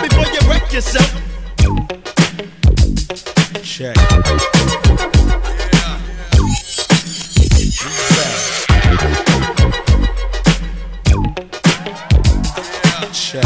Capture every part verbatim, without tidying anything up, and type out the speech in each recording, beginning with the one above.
before you wreck yourself. Check. Check.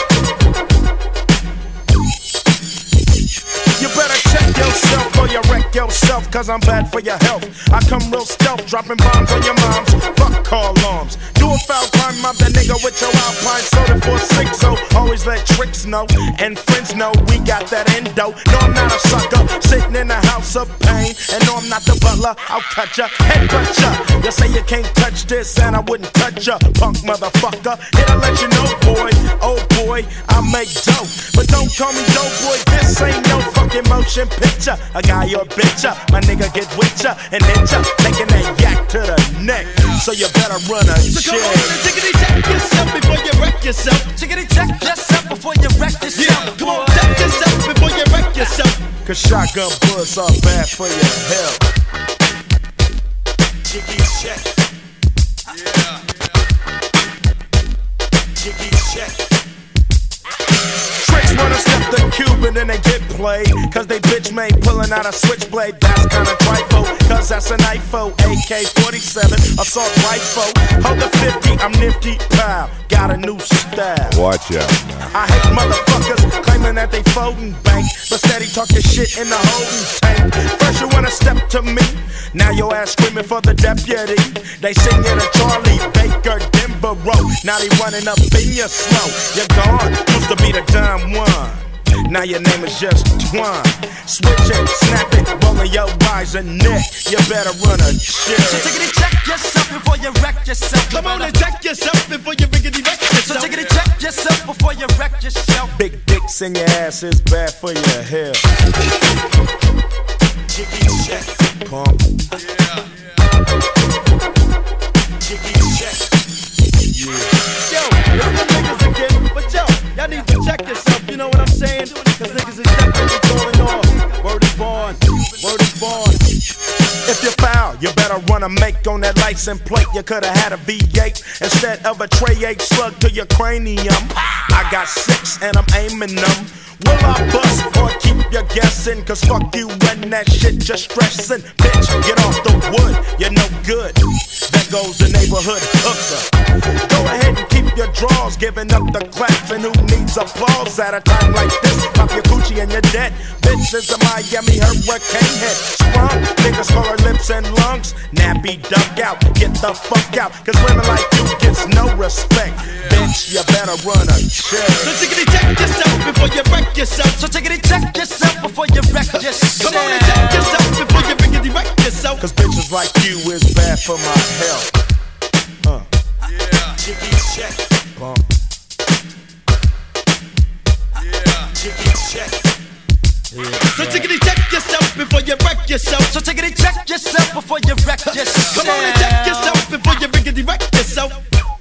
You better check yourself or you wreck yourself, cause I'm bad for your health. I come real stealth, dropping bombs on your moms. Fuck call alarms. Do a foul crime, mob that nigga with your Alpine soda for six. So always let tricks know and friends know we got that endo. No, I'm not a sucker sitting in a house of pain. And no, I'm not the butler, I'll cut ya, head cut ya. You say you can't touch this and I wouldn't touch ya, punk motherfucker. Here to let you know, boy, oh boy, I make dope. But don't call me dope boy, this ain't no fucking motion picture. A guy or bitch ya, my nigga get with ya and hit ya, taking that yak to the neck. So you better run a So shit. come on and tickety check yourself before you wreck yourself. Tickety check yourself before you wreck yourself. Yeah, come on, check yourself before you wreck yourself. Cause shotgun bullets are bad for your health. Jiggy check. Yeah. Jiggy check. Tricks wanna step the cube and then they get played. Cause they bitch made pulling out a switchblade. That's kinda trifle, cause that's an I F O. A K forty-seven, assault rifle. Hold the fifty, I'm nifty, pow. Got a new style. Watch out now. I hate motherfuckers claiming that they folding bank, but steady talking shit in the holding tank. First you wanna step to me, now your ass screaming for the deputy. They sing you to Charlie Baker, Denver Road. Now they running up in your slow. You're gone, used to be the dumb one. Now your name is just Twine. Switch it, snap it, rolling your eyes and neck. You better run a shit. So tickety check yourself before you wreck yourself. Come on and check yourself before you riggedy wreck yourself. So tickety check yourself before you wreck yourself. Big dicks in your ass is bad for your health. Jiggy check, pump. Yeah. Jiggy check. Yeah. Yo, it's the niggas again, but yo, y'all need to check yourself, you know what I'm saying? Cause niggas is definitely going off. Word is born, word is born. If you foul, you better run a make on that license plate. You could've had a V eight instead of a tray eight slug to your cranium. I got six and I'm aiming them. Will I bust or keep you guessing? Cause fuck you and that shit you're stressing. Bitch, get off the wood, you're no good. There goes the neighborhood hooker. Go ahead and keep your drawers, giving up the claps. And who needs applause at a time like this? Pop your coochie and you're dead. Bitch is a Miami hurricane head. Sprung, niggas call her lips and lungs. Nappy duck out, get the fuck out. Cause women like you gets no respect. Bitch, you better run a check. So tickety check yourself before you wreck yourself. So tickety check yourself before you wreck yourself. Come on and check yourself before you riggedy wreck yourself. Cause bitches like you is bad for my health. Uh. Yeah. Jiggy check. Bump. Yeah. Jiggy check. Yeah. So tickety check yourself before you wreck yourself. So tickety check yourself before you wreck yourself. Come on and check yourself before you riggedy wreck yourself.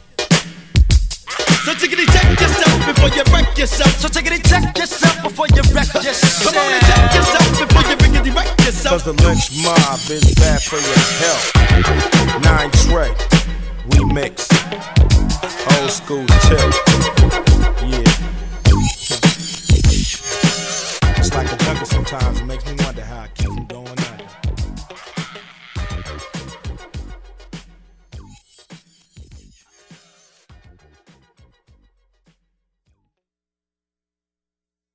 So tickety check yourself before you wreck yourself. So tickety check yourself before you wreck yourself. Come on and check yourself before you riggedy wreck yourself. Cause the lynch mob is bad for your health. Nine Trey, remix. Old school tip. Yeah. It's like a jungle sometimes. It makes me wonder how I